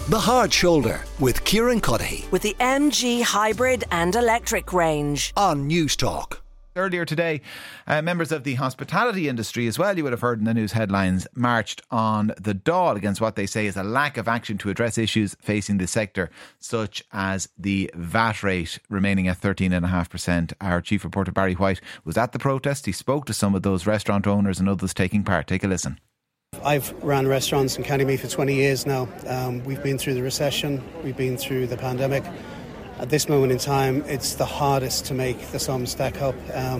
The Hard Shoulder with Kieran Cuddihy with the MG hybrid and electric range on News Talk. Earlier today, members of the hospitality industry as well, you would have heard in the news headlines, marched on the Dáil against what they say is a lack of action to address issues facing the sector, such as the VAT rate remaining at 13.5%. Our chief reporter Barry White was at the protest. He spoke to some of those restaurant owners and others taking part. Take a listen. I've ran restaurants in County Meath for 20 years now. We've been through the recession, we've been through the pandemic. At this moment in time, it's the hardest to make the sums stack up.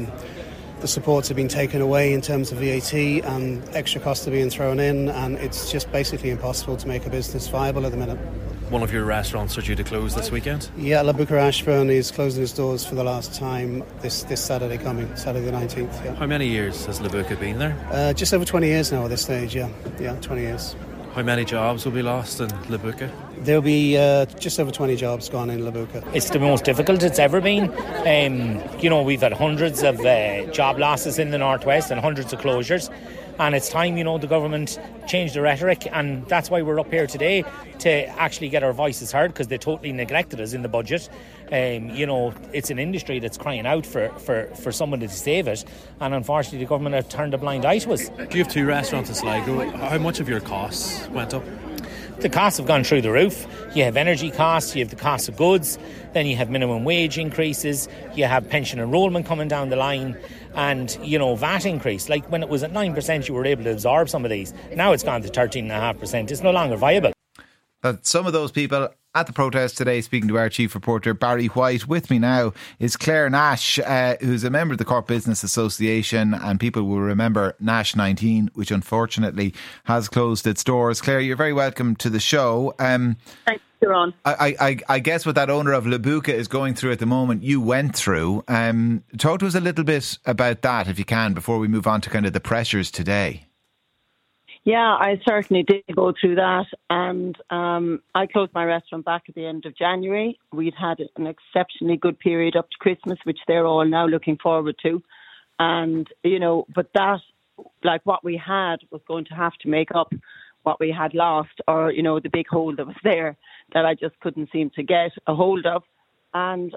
The supports have been taken away in terms of VAT and extra costs are being thrown in, and it's just basically impossible to make a business viable at the minute. One of your restaurants are due to close this weekend? Yeah, La Buca Ashburn is closing its doors for the last time this Saturday coming, Saturday the 19th. Yeah. How many years has La Buca been there? Just over 20 years now at this stage, yeah, 20 years. How many jobs will be lost in La Buca? There'll be just over 20 jobs gone in La Buca. It's the most difficult it's ever been. We've had hundreds of job losses in the northwest and hundreds of closures. And it's time, the government changed the rhetoric, and that's why we're up here today, to actually get our voices heard, because they totally neglected us in the budget. It's an industry that's crying out for someone to save it, and unfortunately the government have turned a blind eye to us. Do you have two restaurants in Sligo? How much of your costs went up? The costs have gone through the roof. You have energy costs, you have the cost of goods, then you have minimum wage increases, you have pension enrolment coming down the line, and, VAT increase. Like when it was at 9%, you were able to absorb some of these. Now it's gone to 13.5%. It's no longer viable. Some of those people at the protest today, speaking to our chief reporter Barry White. With me now is Claire Nash, who's a member of the Cork Business Association, and people will remember Nash 19, which unfortunately has closed its doors. Claire, you're very welcome to the show. Thanks, Ron. I guess what that owner of La Buca is going through at the moment, you went through. Talk to us a little bit about that, if you can, before we move on to kind of the pressures today. Yeah, I certainly did go through that, and I closed my restaurant back at the end of January. We'd had an exceptionally good period up to Christmas, which they're all now looking forward to. And, but that, like what we had, was going to have to make up what we had lost, or, the big hole that was there that I just couldn't seem to get a hold of. And,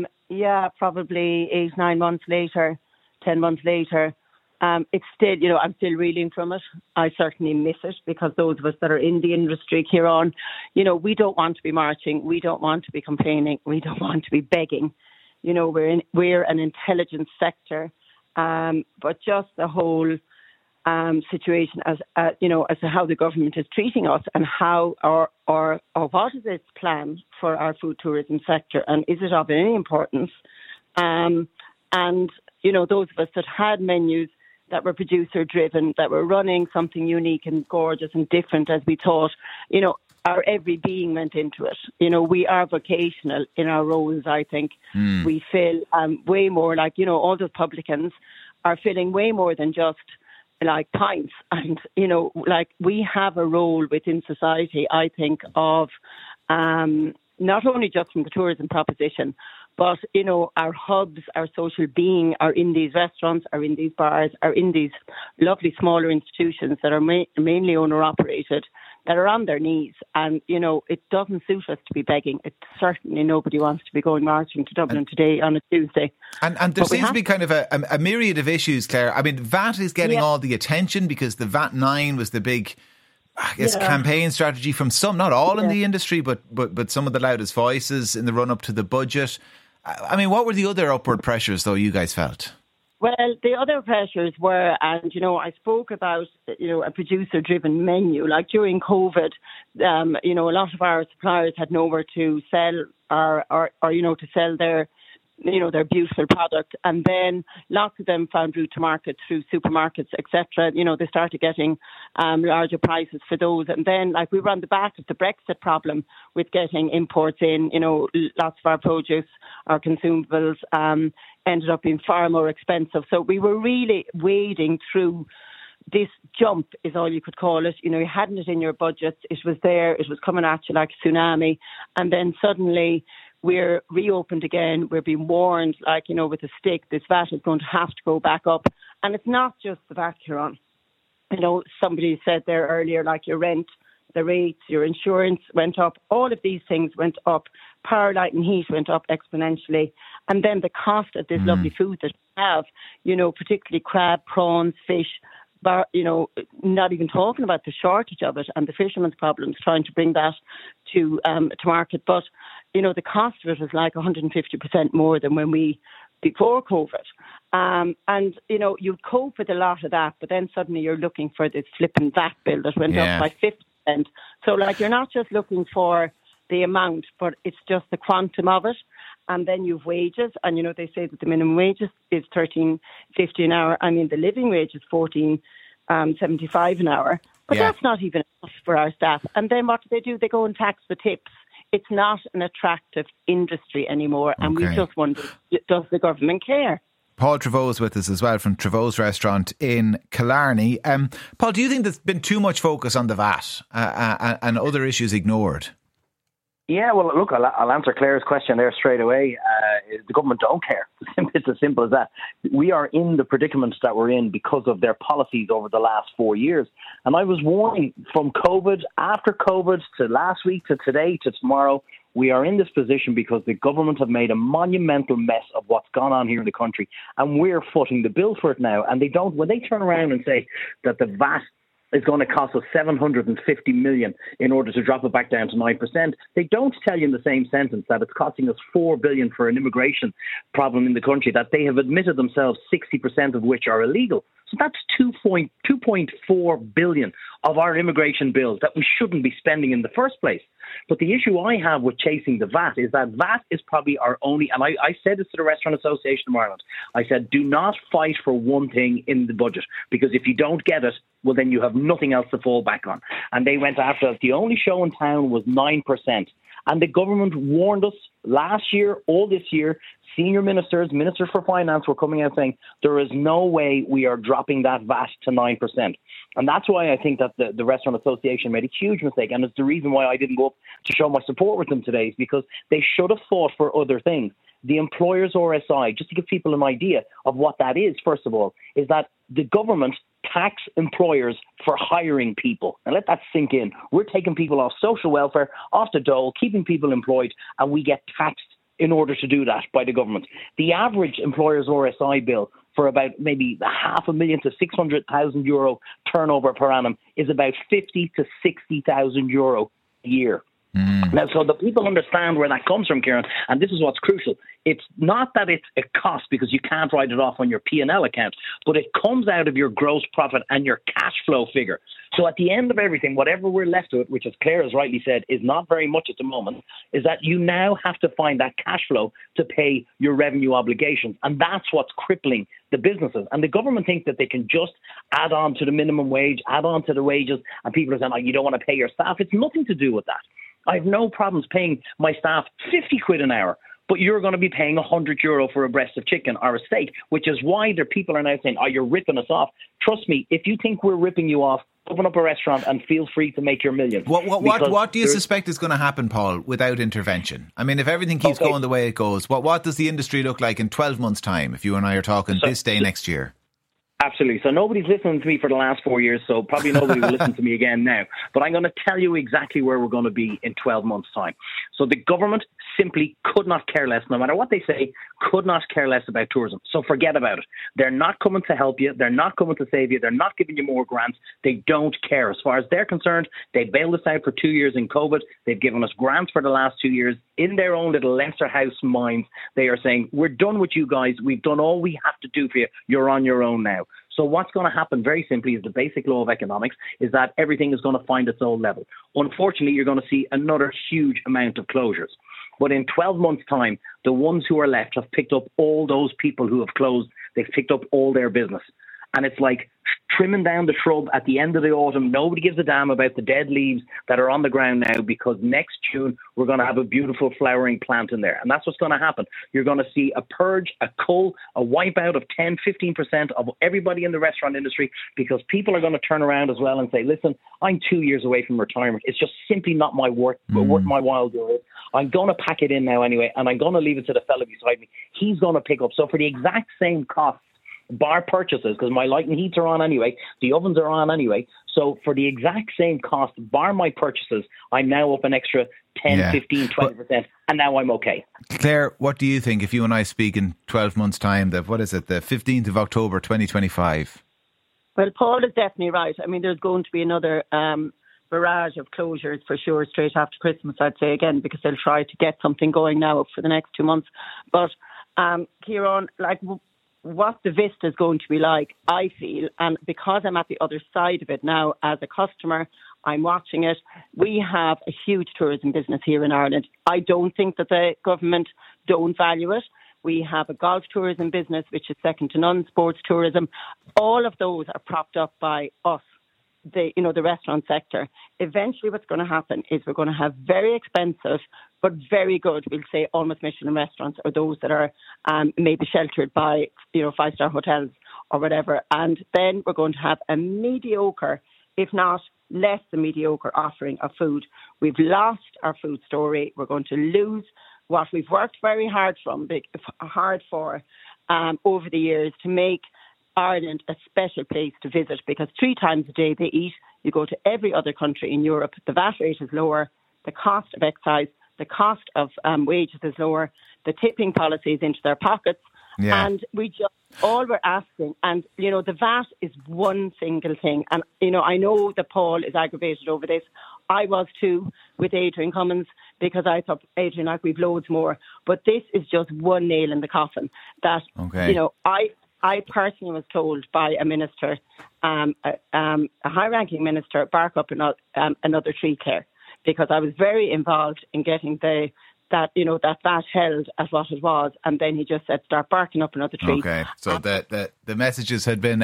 probably 8-9 months later, 10 months later, it's still, I'm still reeling from it. I certainly miss it, because those of us that are in the industry, Kieran, we don't want to be marching. We don't want to be complaining. We don't want to be begging. We're an intelligence sector, but just the whole situation as to how the government is treating us, and how or what is its plan for our food tourism sector, and is it of any importance? And those of us that had menus that were producer driven, that were running something unique and gorgeous and different as we thought, our every being went into it. We are vocational in our roles, I think. We fill way more, like, all the publicans are filling way more than just like pints. And, we have a role within society, I think, of not only just from the tourism proposition, but, our hubs, our social being are in these restaurants, are in these bars, are in these lovely smaller institutions that are mainly owner-operated, that are on their knees. And, it doesn't suit us to be begging. It certainly nobody wants to be going marching to Dublin today on a Tuesday. And there seems to be kind of a myriad of issues, Claire. I mean, VAT is getting all the attention because the VAT 9 was the big, campaign strategy from some, not all in the industry, but some of the loudest voices in the run-up to the budget. I mean, what were the other upward pressures, though, you guys felt? Well, the other pressures were, and, I spoke about, a producer-driven menu. Like during COVID, a lot of our suppliers had nowhere to sell or to sell their beautiful product. And then lots of them found route to market through supermarkets, etc. They started getting larger prices for those. And then, we were on the back of the Brexit problem with getting imports in. Lots of our produce, our consumables, ended up being far more expensive. So we were really wading through this jump, is all you could call it. You hadn't it in your budgets. It was there. It was coming at you like a tsunami. And then suddenly we're reopened again. We're being warned, with a stick, this VAT is going to have to go back up. And it's not just the VAT you're on. Somebody said there earlier, your rent, the rates, your insurance went up, all of these things went up. Power, light and heat went up exponentially. And then the cost of this lovely food that we have, particularly crab, prawns, fish, not even talking about the shortage of it and the fishermen's problems trying to bring that to market. But, the cost of it was like 150% more than before COVID. You'd cope with a lot of that, but then suddenly you're looking for this flipping VAT bill that went up by 50%. So, you're not just looking for the amount, but it's just the quantum of it. And then you've wages, and they say that the minimum wage is $13.50 an hour. I mean, the living wage is $14.75 an hour. But that's not even enough for our staff. And then what do? They go and tax the tips. It's not an attractive industry anymore, and we just wonder, does the government care? Paul Trevose is with us as well from Trevose Restaurant in Killarney. Paul, do you think there's been too much focus on the VAT and other issues ignored? Yeah, well, look, I'll answer Claire's question there straight away. The government don't care. It's as simple as that. We are in the predicaments that we're in because of their policies over the last 4 years. And I was warning from COVID, after COVID, to last week, to today, to tomorrow, we are in this position because the government have made a monumental mess of what's gone on here in the country. And we're footing the bill for it now. And when they turn around and say that the VAT is going to cost us $750 million in order to drop it back down to 9%. They don't tell you in the same sentence that it's costing us $4 billion for an immigration problem in the country that they have admitted themselves 60% of which are illegal. So that's $2.4 billion of our immigration bills that we shouldn't be spending in the first place. But the issue I have with chasing the VAT is that VAT is probably our only, and I said this to the Restaurant Association of Ireland, I said, do not fight for one thing in the budget, because if you don't get it, well, then you have nothing else to fall back on. And they went after it. The only show in town was 9%. And the government warned us last year, all this year. Senior ministers, Minister for Finance were coming out saying there is no way we are dropping that VAT to 9%. And that's why I think that the Restaurant Association made a huge mistake. And it's the reason why I didn't go up to show my support with them today, is because they should have fought for other things. The employers' RSI, just to give people an idea of what that is, first of all, is that the government tax employers for hiring people. And let that sink in. We're taking people off social welfare, off the dole, keeping people employed, and we get taxed in order to do that by the government. The average employer's RSI bill for about maybe €500,000 to €600,000 turnover per annum is about €50,000 to €60,000 a year. Now, so the people understand where that comes from, Kieran, and this is what's crucial. It's not that it's a cost because you can't write it off on your P&L account, but it comes out of your gross profit and your cash flow figure. So at the end of everything, whatever we're left with, which as Claire has rightly said, is not very much at the moment, is that you now have to find that cash flow to pay your revenue obligations. And that's what's crippling the businesses. And the government think that they can just add on to the minimum wage, add on to the wages, and people are saying, oh, you don't want to pay your staff. It's nothing to do with that. I have no problems paying my staff 50 quid an hour, but you're going to be paying €100 for a breast of chicken or a steak, which is why there people are now saying, oh, you're ripping us off. Trust me, if you think we're ripping you off, open up a restaurant and feel free to make your millions. What do you suspect is going to happen, Paul, without intervention? I mean, if everything keeps going the way it goes, what does the industry look like in 12 months' time, if you and I are talking this day next year? Absolutely. So nobody's listened to me for the last 4 years, so probably nobody will listen to me again now. But I'm going to tell you exactly where we're going to be in 12 months' time. So the government simply could not care less, no matter what they say, could not care less about tourism. So forget about it. They're not coming to help you. They're not coming to save you. They're not giving you more grants. They don't care. As far as they're concerned, they bailed us out for 2 years in COVID. They've given us grants for the last 2 years. In their own little Leinster House minds, they are saying, we're done with you guys. We've done all we have to do for you. You're on your own now. So what's going to happen very simply is the basic law of economics is that everything is going to find its own level. Unfortunately, you're going to see another huge amount of closures. But in 12 months' time, the ones who are left have picked up all those people who have closed. They've picked up all their business. And it's like trimming down the shrub at the end of the autumn. Nobody gives a damn about the dead leaves that are on the ground now, because next June we're going to have a beautiful flowering plant in there. And that's what's going to happen. You're going to see a purge, a cull, a wipeout of 10-15% of everybody in the restaurant industry, because people are going to turn around as well and say, listen, I'm 2 years away from retirement. It's just simply not my worth my while doing it. I'm going to pack it in now anyway, and I'm going to leave it to the fellow beside me. He's going to pick up. So for the exact same cost bar purchases, because my light and heats are on anyway, the ovens are on anyway. So for the exact same cost, bar my purchases, I'm now up an extra 10, 15, 20%, and now I'm okay. Claire, what do you think if you and I speak in 12 months' time, the 15th of October 2025? Well, Paul is definitely right. I mean, there's going to be another barrage of closures for sure straight after Christmas, I'd say, again, because they'll try to get something going now for the next 2 months. But, Ciarán, like, what the vista is going to be like, I feel, and because I'm at the other side of it now as a customer, I'm watching it. We have a huge tourism business here in Ireland. I don't think that the government don't value it. We have a golf tourism business, which is second to none, sports tourism. All of those are propped up by us, the restaurant sector. Eventually what's going to happen is we're going to have very expensive but very good, we'll say, almost Michelin restaurants, or those that are maybe sheltered by, 5-star hotels or whatever. And then we're going to have a mediocre, if not less than mediocre, offering of food. We've lost our food story. We're going to lose what we've worked very hard for over the years to make Ireland a special place to visit, because 3 times a day they eat. You go to every other country in Europe, the VAT rate is lower, the cost of excise, the cost of wages is lower, the tipping policy is into their pockets, and we just, all we're asking, and the VAT is one single thing, and I know that Paul is aggravated over this. I was too with Adrian Cummins, because I thought, Adrian, like, we've loads more, but this is just one nail in the coffin. That I personally was told by a minister, a high-ranking minister, bark up another tree, Claire, because I was very involved in getting that VAT held at what it was, and then he just said, start barking up another tree. Okay, so the messages had been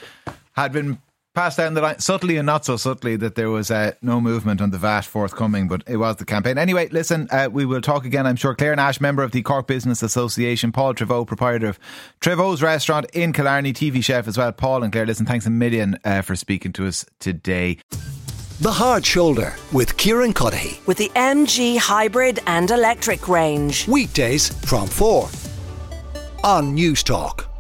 passed down the line, subtly and not so subtly, that there was no movement on the VAT forthcoming, but it was the campaign. Anyway, listen, we will talk again, I'm sure. Claire Nash, member of the Cork Business Association, Paul Treyvaud, proprietor of Treyvaud's Restaurant in Killarney, TV chef as well. Paul and Claire, listen, thanks a million for speaking to us today. The Hard Shoulder with Ciarán Cuddihy. With the MG hybrid and electric range. Weekdays from 4 on News Talk.